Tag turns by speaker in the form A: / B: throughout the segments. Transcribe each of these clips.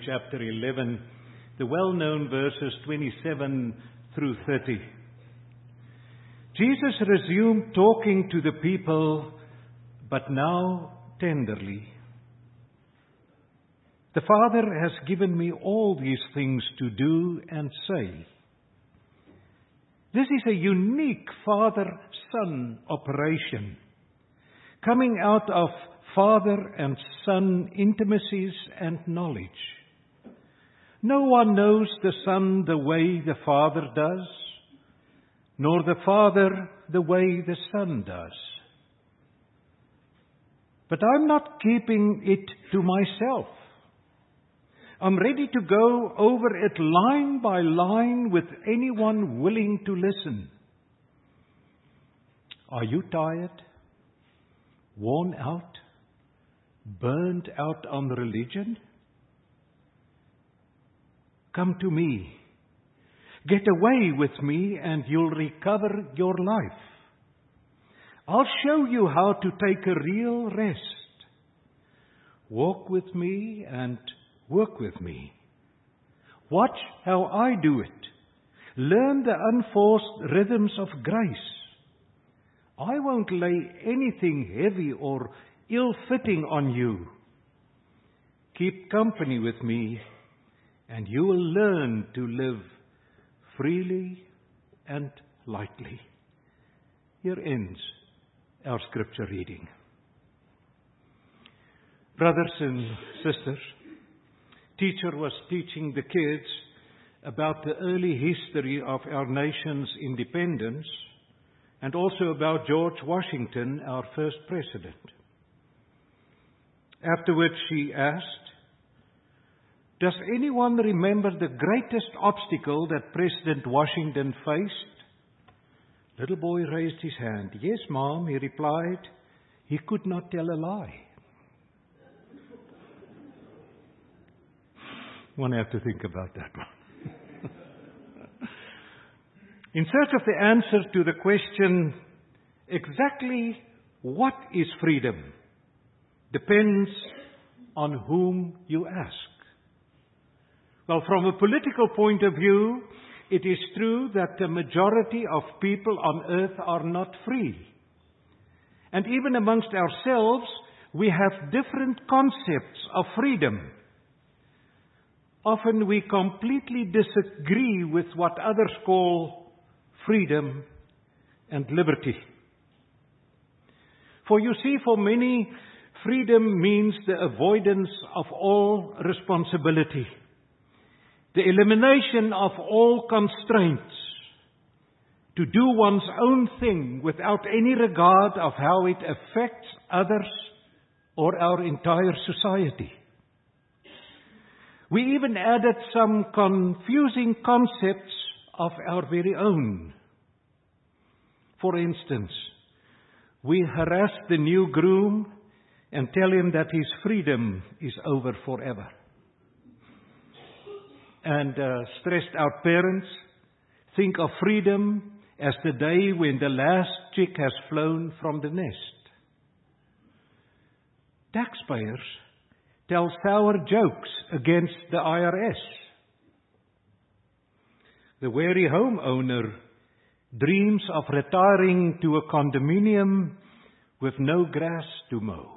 A: chapter 11, the well-known verses 27 through 30. Jesus resumed talking to the people, but now tenderly. The Father has given me all these things to do and say. This is a unique Father-Son operation, coming out of Father and Son intimacies and knowledge. No one knows the Son the way the Father does, nor the Father the way the Son does. But I'm not keeping it to myself. I'm ready to go over it line by line with anyone willing to listen. Are you tired? Worn out? Burned out on religion? Come to me. Get away with me and you'll recover your life. I'll show you how to take a real rest. Walk with me and work with me. Watch how I do it. Learn the unforced rhythms of grace. I won't lay anything heavy or ill-fitting on you. Keep company with me, and you will learn to live freely and lightly. Here ends our scripture reading. Brothers and sisters, teacher was teaching the kids about the early history of our nation's independence and also about George Washington, our first president. Afterwards, she asked, does anyone remember the greatest obstacle that President Washington faced? Little boy raised his hand. Yes, Mom, he replied. He could not tell a lie. One have to think about that one. In search of the answer to the question, exactly what is freedom, depends on whom you ask. Well, from a political point of view, it is true that the majority of people on earth are not free. And even amongst ourselves, we have different concepts of freedom. Often we completely disagree with what others call freedom and liberty. For you see, for many, freedom means the avoidance of all responsibility, the elimination of all constraints, to do one's own thing without any regard of how it affects others or our entire society. We even added some confusing concepts of our very own. For instance, we harass the new groom and tell him that his freedom is over forever. And stressed out parents think of freedom as the day when the last chick has flown from the nest. Taxpayers tell sour jokes against the IRS. The weary homeowner dreams of retiring to a condominium with no grass to mow.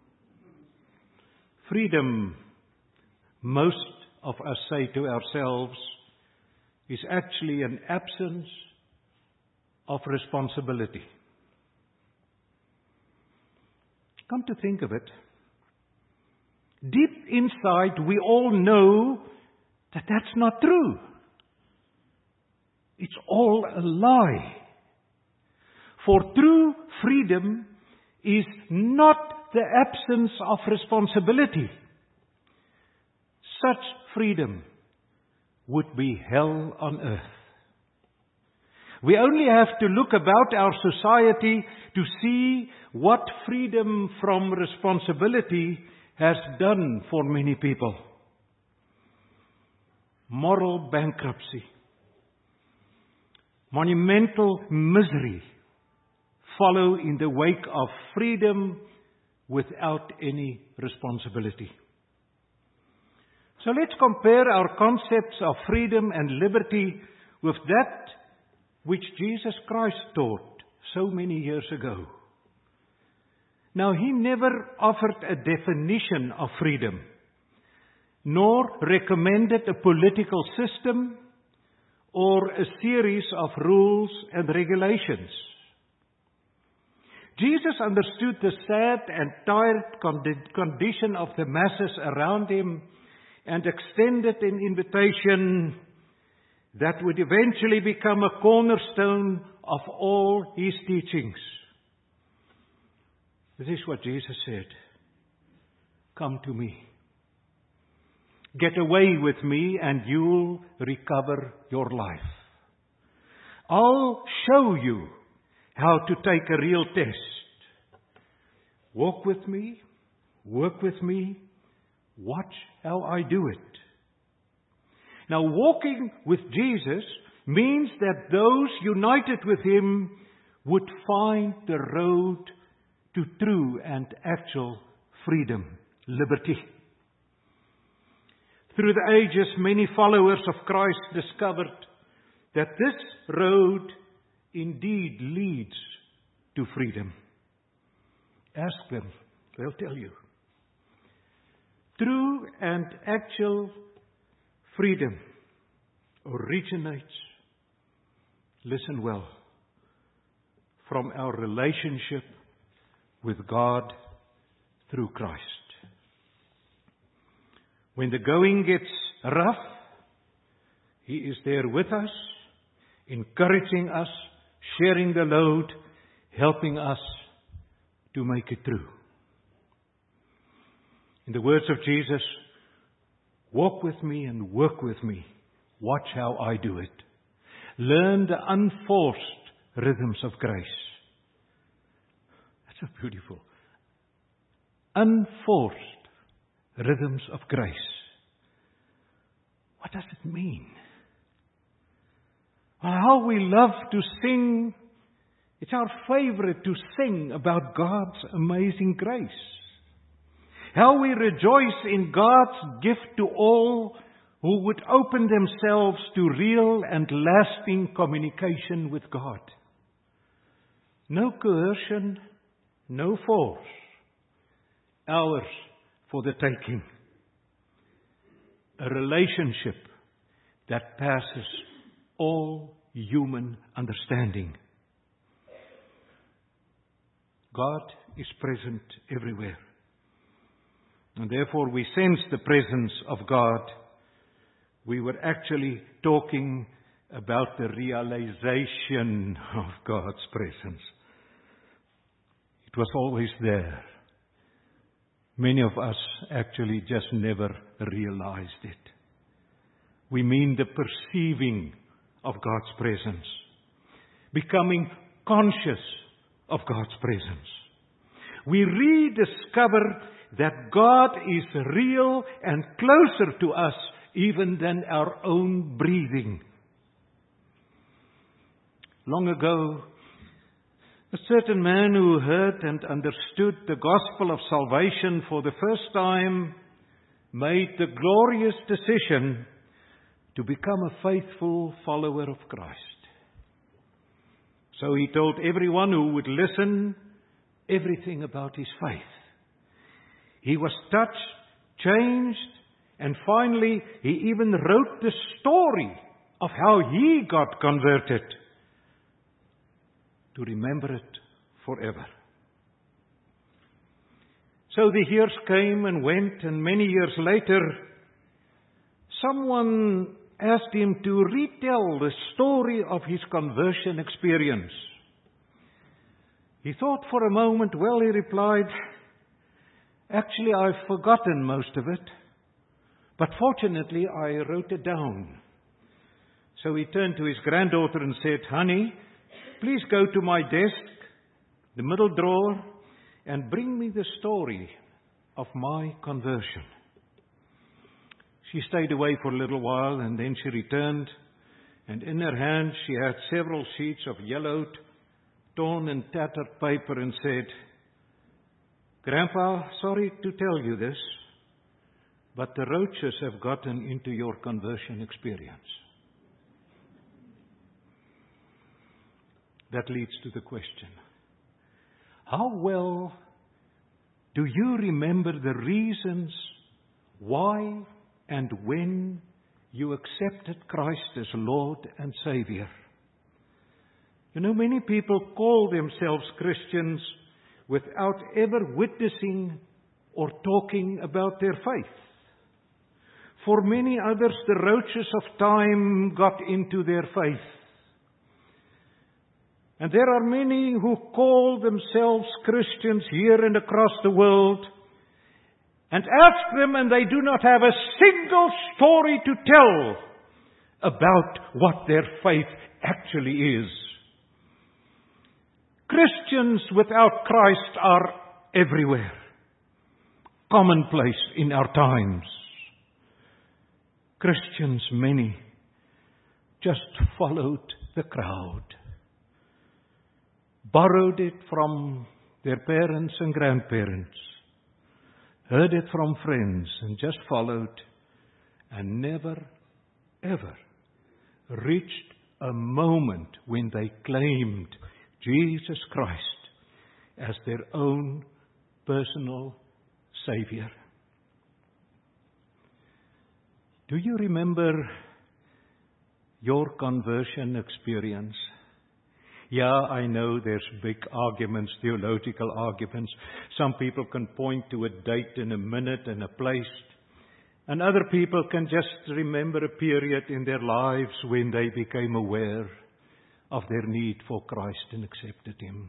A: Freedom, most of us say to ourselves, is actually an absence of responsibility. Come to think of it, deep inside we all know that that's not true. It's all a lie. For true freedom is not the absence of responsibility. Such freedom would be hell on earth. We only have to look about our society to see what freedom from responsibility has done for many people. Moral bankruptcy, monumental misery follow in the wake of freedom without any responsibility. So let's compare our concepts of freedom and liberty with that which Jesus Christ taught so many years ago. Now, He never offered a definition of freedom, nor recommended a political system or a series of rules and regulations. Jesus understood the sad and tired condition of the masses around Him and extended an invitation that would eventually become a cornerstone of all His teachings. This is what Jesus said. Come to me. Get away with me and you'll recover your life. I'll show you how to take a real test. Walk with me, work with me, watch how I do it. Now, walking with Jesus means that those united with Him would find the road to true and actual freedom, liberty. Through the ages, many followers of Christ discovered that this road indeed leads to freedom. Ask them, they'll tell you. True and actual freedom originates, listen well, from our relationship with God through Christ. When the going gets rough, He is there with us, encouraging us, sharing the load, helping us to make it through. In the words of Jesus, walk with me and work with me. Watch how I do it. Learn the unforced rhythms of grace. That's so beautiful. Unforced rhythms of grace. What does it mean? How we love to sing. It's our favorite to sing about God's amazing grace. How we rejoice in God's gift to all who would open themselves to real and lasting communication with God. No coercion, no force. Ours for the taking. A relationship that passes all human understanding. God is present everywhere. And therefore we sense the presence of God. We were actually talking about the realization of God's presence. It was always there. Many of us actually just never realized it. We mean the perceiving of God's presence. Becoming conscious of God's presence. We rediscover that God is real and closer to us even than our own breathing. Long ago, a certain man who heard and understood the gospel of salvation for the first time made the glorious decision to become a faithful follower of Christ. So he told everyone who would listen everything about his faith. He was touched, changed, and finally he even wrote the story of how he got converted to remember it forever. So the years came and went, and many years later, someone asked him to retell the story of his conversion experience. He thought for a moment. Well, he replied, actually, I've forgotten most of it, but fortunately, I wrote it down. So he turned to his granddaughter and said, honey, please go to my desk, the middle drawer, and bring me the story of my conversion. She stayed away for a little while, and then she returned, and in her hand she had several sheets of yellowed, torn and tattered paper, and said, Grandpa, sorry to tell you this, but the roaches have gotten into your conversion experience. That leads to the question, how well do you remember the reasons why and when you accepted Christ as Lord and Savior? You know, many people call themselves Christians without ever witnessing or talking about their faith. For many others, the roaches of time got into their faith. And there are many who call themselves Christians here and across the world, and ask them, and they do not have a single story to tell about what their faith actually is. Christians without Christ are everywhere, commonplace in our times. Christians, many, just followed the crowd, borrowed it from their parents and grandparents, heard it from friends, and just followed, and never, ever reached a moment when they claimed Jesus Christ as their own personal Savior. Do you remember your conversion experience? Yeah, I know there's big arguments, theological arguments. Some people can point to a date and a minute and a place. And other people can just remember a period in their lives when they became aware of their need for Christ and accepted Him.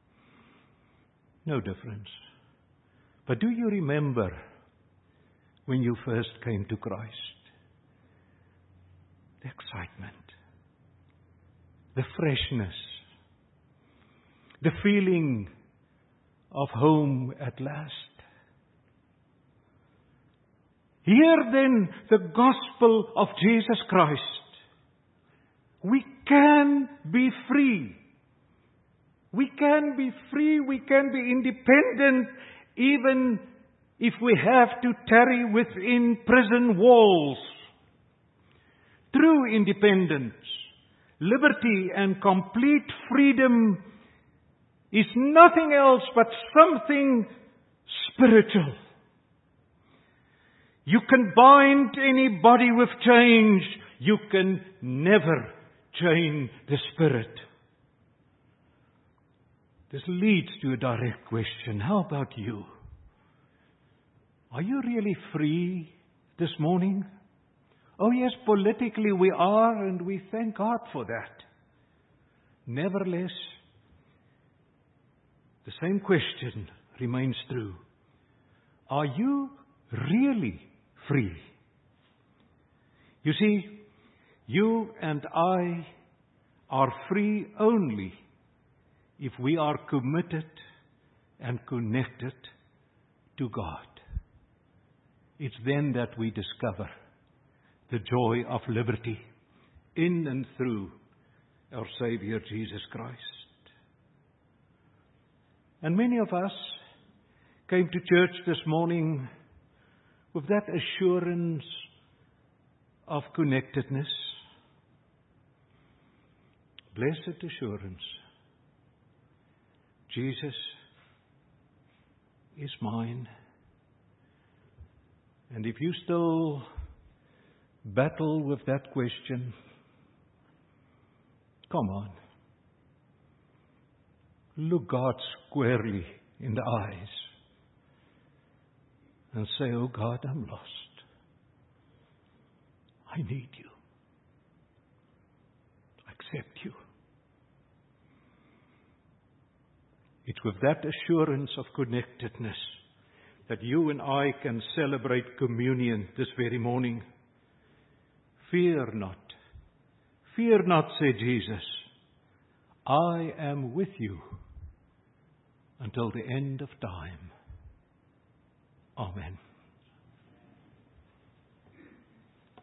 A: No difference. But do you remember when you first came to Christ? The excitement, the freshness, the feeling of home at last. Hear then the gospel of Jesus Christ. We can be free. We can be free, we can be independent, even if we have to tarry within prison walls. True independence, liberty, and complete freedom is nothing else but something spiritual. You can bind anybody with chains. You can never chain the Spirit. This leads to a direct question. How about you? Are you really free this morning? Oh yes, politically we are, and we thank God for that. Nevertheless, the same question remains true. Are you really free? You see, you and I are free only if we are committed and connected to God. It's then that we discover the joy of liberty in and through our Savior Jesus Christ. And many of us came to church this morning with that assurance of connectedness. Blessed assurance. Jesus is mine. And if you still battle with that question, come on. Look God squarely in the eyes and say, oh God, I'm lost. I need you. I accept you. It's with that assurance of connectedness that you and I can celebrate communion this very morning. Fear not. Fear not, said Jesus. I am with you until the end of time. Amen.